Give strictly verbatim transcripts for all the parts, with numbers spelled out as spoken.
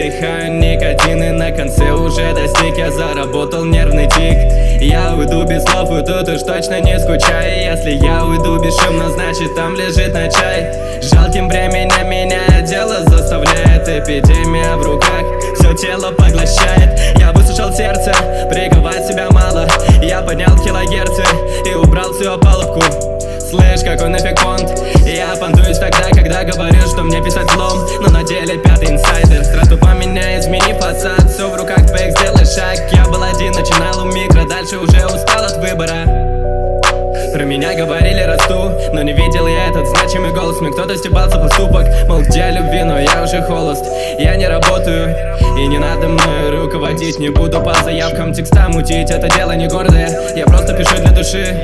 вдыхаю никотин, и на конце уже достиг. Я заработал нервный тик. Я уйду без слов, и тут уж точно не скучай. Если я уйду бесшумно, значит там лежит на чай. Жалким временем меня дело заставляет. Эпидемия в руках, все тело поглощает. Я высушил сердце, приковать себя мало. Я поднял килогерцы и убрал всю опалубку. Слышь, какой нафиг понт? Я понтуюсь тогда, когда говорю, что мне писать злом. Но на деле пятый инсайдер. Сразу поменяй, измени фасад. Все в руках твоих, сделай шаг. Я был один, начинал у микро, дальше уже устал от выбора. Про меня говорили, расту, но не видел я этот значимый голос. Мне кто-то стебался поступок, мол, где любви, но я уже холост. Я не работаю, и не надо мной руководить. Не буду по заявкам текста мутить, это дело не гордое. Я просто пишу для души.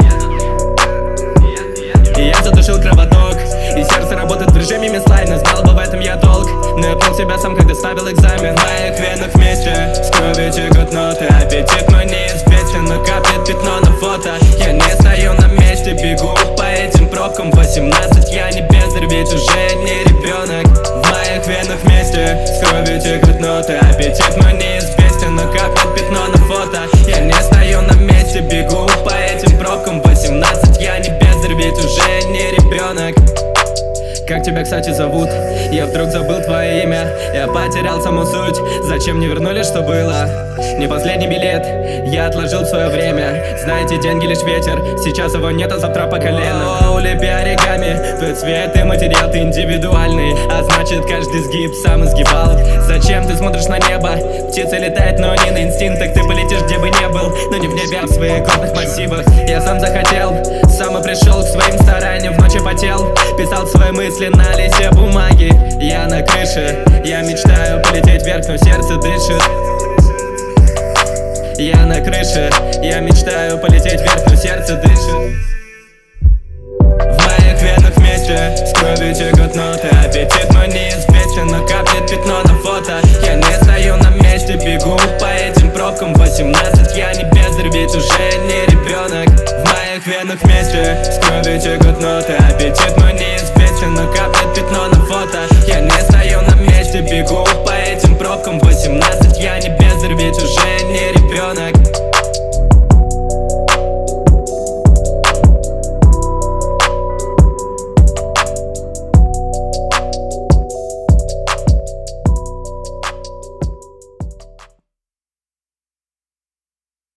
И я задушил кровоток, и сердце работает в режиме мислайна. Знал бы в этом я толк, но я пнул себя сам, когда ставил экзамен. В моих венах вместе с кровью текут ноты. Аппетит мой неизвестен, но капает пятно на фото. Я не стою на месте, бегу по этим пробкам. Восемнадцать, я не бездарь, ведь уже не ребенок. В моих венах вместе с кровью текут ноты. Аппетит мой неизвестен, но капает пятно на фото. Я не стою на месте, бегу по этим пробкам. Восемнадцать, я не бездарь, ведь уже не ребенок. Как тебя, кстати, зовут? Я вдруг забыл твое имя. Я потерял саму суть. Зачем не вернули, что было? Не последний билет. Я отложил свое время. Знаете, деньги лишь ветер. Сейчас его нет, а завтра по колено. О, улепи оригами. Твой цвет и материал, ты индивидуальный. А значит, каждый сгиб сам изгибал. Зачем ты смотришь на небо? Птица летает, но не на инстинктах. Ты полетишь, где бы не был, но не в небе, а в своих горных массивах. Я сам захотел, сам и пришел к своим стараниям. В ночи потел, писал свои мысли на листе бумаги. Я на крыше, я мечтаю полететь вверх, но сердце дышит. Я на крыше, я мечтаю полететь вверх, но сердце дышит. В моих венах вместе с кровью текут ноты. Аппетит мой неизвестен, но капает пятно на фото. Я не стою на месте, бегу по этим пробкам. Восемнадцать, я не бездарь, ведь уже не ребенок. В моих венах вместе с кровью текут ноты. Аппетит мой неизвестен, но капает пятно на фото. Я не стою на месте, бегу по этим пробкам. Восемнадцать, я не бездарь, ведь уже не ребенок.